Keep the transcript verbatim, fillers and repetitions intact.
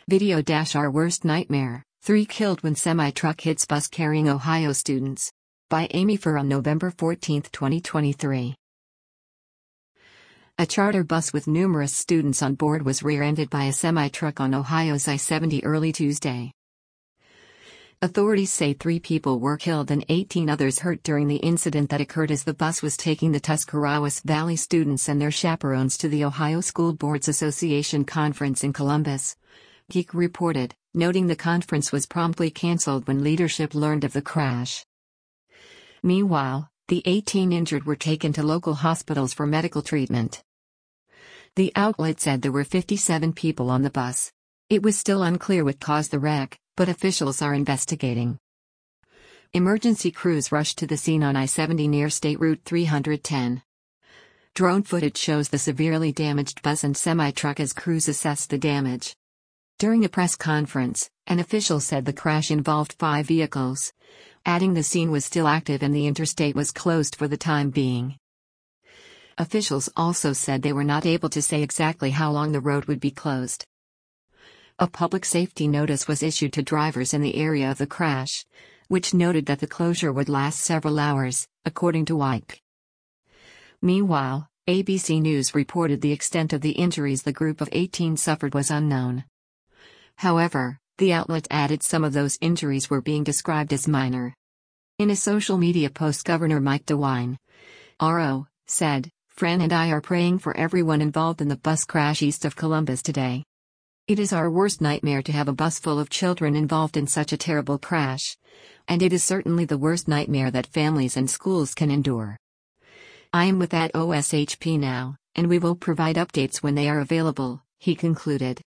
Video dash Our worst nightmare, three killed when semi-truck hits bus carrying Ohio students. By Amy Furr on November fourteenth, twenty twenty-three. A charter bus with numerous students on board was rear-ended by a semi-truck on Ohio's I seventy early Tuesday. Authorities say three people were killed and eighteen others hurt during the incident that occurred as the bus was taking the Tuscarawas Valley students and their chaperones to the Ohio School Boards Association conference in Columbus. Geek reported, noting the conference was promptly canceled when leadership learned of the crash. Meanwhile, the eighteen injured were taken to local hospitals for medical treatment. The outlet said there were fifty-seven people on the bus. It was still unclear what caused the wreck, but officials are investigating. Emergency crews rushed to the scene on I seventy near State Route three ten. Drone footage shows the severely damaged bus and semi-truck as crews assess the damage. During a press conference, an official said the crash involved five vehicles, adding the scene was still active and the interstate was closed for the time being. Officials also said they were not able to say exactly how long the road would be closed. A public safety notice was issued to drivers in the area of the crash, which noted that the closure would last several hours, according to W I C. Meanwhile, A B C News reported the extent of the injuries the group of eighteen suffered was unknown. However, the outlet added some of those injuries were being described as minor. In a social media post, Governor Mike DeWine, R O, said, "Fran and I are praying for everyone involved in the bus crash east of Columbus today. It is our worst nightmare to have a bus full of children involved in such a terrible crash, and it is certainly the worst nightmare that families and schools can endure. I am with that O S H P now, and we will provide updates when they are available," he concluded.